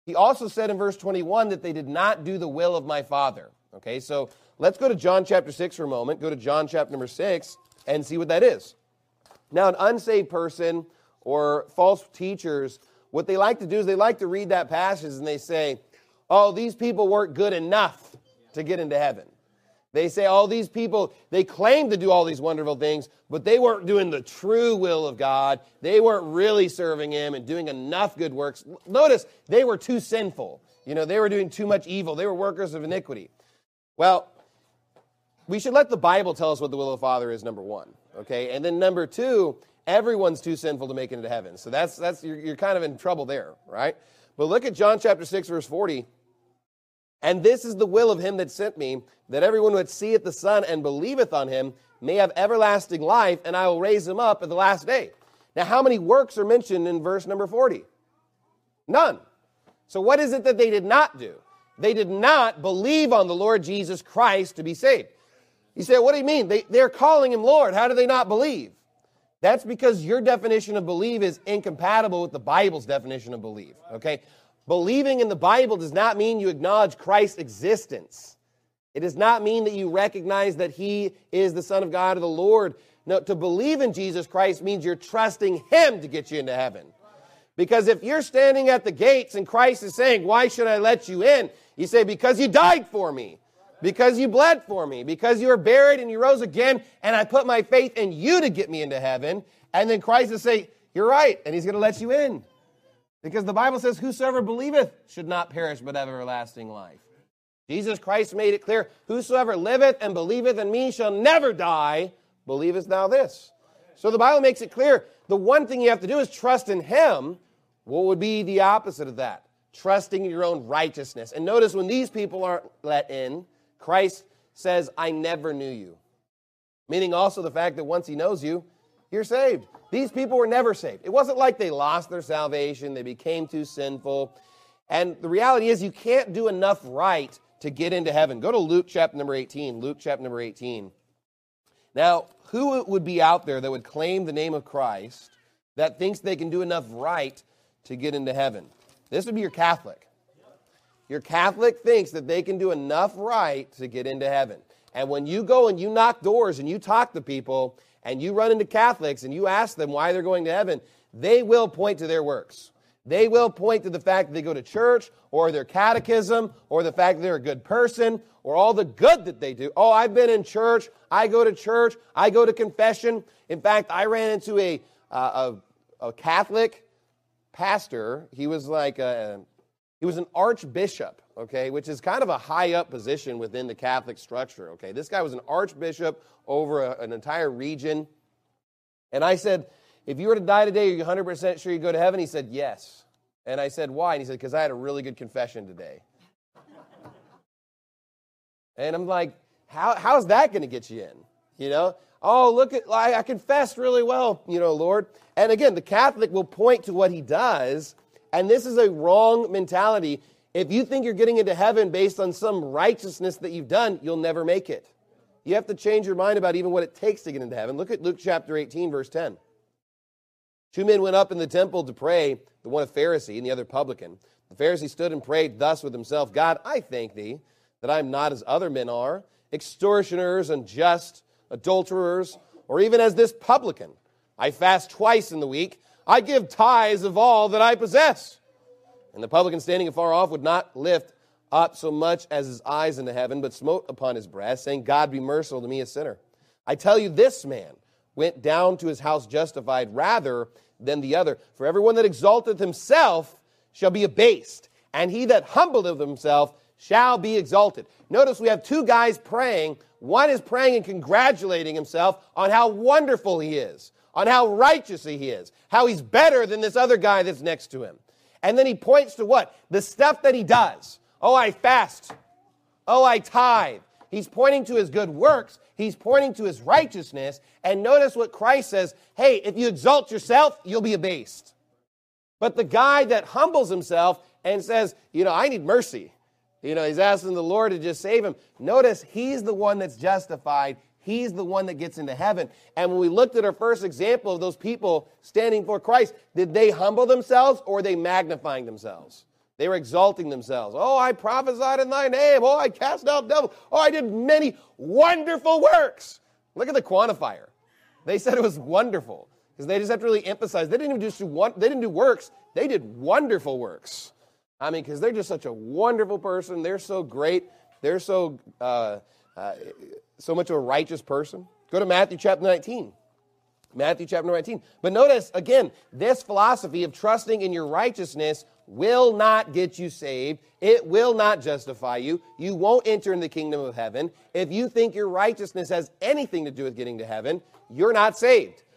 He also said in verse 21 that they did not do the will of my Father. Okay, so let's go to John chapter 6 for a moment. Go to John chapter number 6 and see what that is. Now, an unsaved person or false teachers, what they like to do is they like to read that passage and they say, oh, these people weren't good enough to get into heaven. They say, oh, these people, they claim to do all these wonderful things, but they weren't doing the true will of God. They weren't really serving Him and doing enough good works. Notice, they were too sinful. They were doing too much evil. They were workers of iniquity. Well, we should let the Bible tell us what the will of the Father is, number one. Okay, and then number two, everyone's too sinful to make it into heaven. So that's you're kind of in trouble there, right? But look at John chapter 6, verse 40. And this is the will of him that sent me, that everyone who seeth the Son and believeth on him may have everlasting life, and I will raise him up at the last day. Now, how many works are mentioned in verse number 40? None. So what is it that they did not do? They did not believe on the Lord Jesus Christ to be saved. You say, what do you mean? They're calling him Lord. How do they not believe? That's because your definition of believe is incompatible with the Bible's definition of believe. Okay? Believing in the Bible does not mean you acknowledge Christ's existence. It does not mean that you recognize that He is the Son of God or the Lord. No, to believe in Jesus Christ means you're trusting Him to get you into heaven. Because if you're standing at the gates and Christ is saying, why should I let you in? You say, because you died for me. Because you bled for me. Because you were buried and you rose again, and I put my faith in you to get me into heaven. And then Christ will say, you're right, and He's going to let you in. Because the Bible says, whosoever believeth should not perish but have everlasting life. Jesus Christ made it clear, whosoever liveth and believeth in me shall never die. Believest thou this? So the Bible makes it clear, the one thing you have to do is trust in Him. What would be the opposite of that? Trusting in your own righteousness. And notice when these people aren't let in, Christ says, I never knew you. Meaning also the fact that once He knows you, you're saved. These people were never saved. It wasn't like they lost their salvation, they became too sinful. And the reality is you can't do enough right to get into heaven. Go to Luke chapter number 18. Luke chapter number 18. Now, who would be out there that would claim the name of Christ that thinks they can do enough right to get into heaven? This would be your Catholic. Your Catholic thinks that they can do enough right to get into heaven. And when you go and you knock doors and you talk to people and you run into Catholics and you ask them why they're going to heaven, they will point to their works. They will point to the fact that they go to church or their catechism or the fact that they're a good person or all the good that they do. Oh, I've been in church. I go to confession. In fact, I ran into a Catholic pastor. He was he was an archbishop, okay, which is kind of a high up position within the Catholic structure, okay. This guy was an archbishop over an entire region. And I said, if you were to die today, are you 100% sure you go to heaven? He said, yes. And I said, why? And he said, because I had a really good confession today. And I'm like, how's that going to get you in? Oh, look I confessed really well, Lord. And again, the Catholic will point to what he does, and this is a wrong mentality. If you think you're getting into heaven based on some righteousness that you've done, you'll never make it. You have to change your mind about even what it takes to get into heaven. Look at Luke chapter 18, verse 10. 2 men went up in the temple to pray, the one a Pharisee and the other publican. The Pharisee stood and prayed thus with himself, God, I thank thee that I am not as other men are, extortioners, unjust, adulterers, or even as this publican. I fast twice in the week. I give tithes of all that I possess. And the publican standing afar off would not lift up so much as his eyes into heaven, but smote upon his breast, saying, God be merciful to me, a sinner. I tell you, this man went down to his house justified rather than the other. For everyone that exalteth himself shall be abased, and he that humbleth himself shall be exalted. Notice we have two guys praying. One is praying and congratulating himself on how wonderful he is, on how righteous he is, how he's better than this other guy that's next to him. And then he points to what? The stuff that he does. Oh, I fast. Oh, I tithe. He's pointing to his good works. He's pointing to his righteousness. And notice what Christ says, hey, if you exalt yourself, you'll be abased. But the guy that humbles himself and says, I need mercy. He's asking the Lord to just save him. Notice he's the one that's justified. He's the one that gets into heaven. And when we looked at our first example of those people standing for Christ, did they humble themselves or were they magnifying themselves? They were exalting themselves. Oh, I prophesied in thy name. Oh, I cast out devils. Oh, I did many wonderful works. Look at the quantifier. They said it was wonderful because they just have to really emphasize. They didn't even just they didn't do works. They did wonderful works. I mean, because they're just such a wonderful person. They're so great. They're so much of a righteous person. Go to Matthew chapter 19. Matthew chapter 19. But notice, again, this philosophy of trusting in your righteousness will not get you saved. It will not justify you. You won't enter in the kingdom of heaven. If you think your righteousness has anything to do with getting to heaven, you're not saved.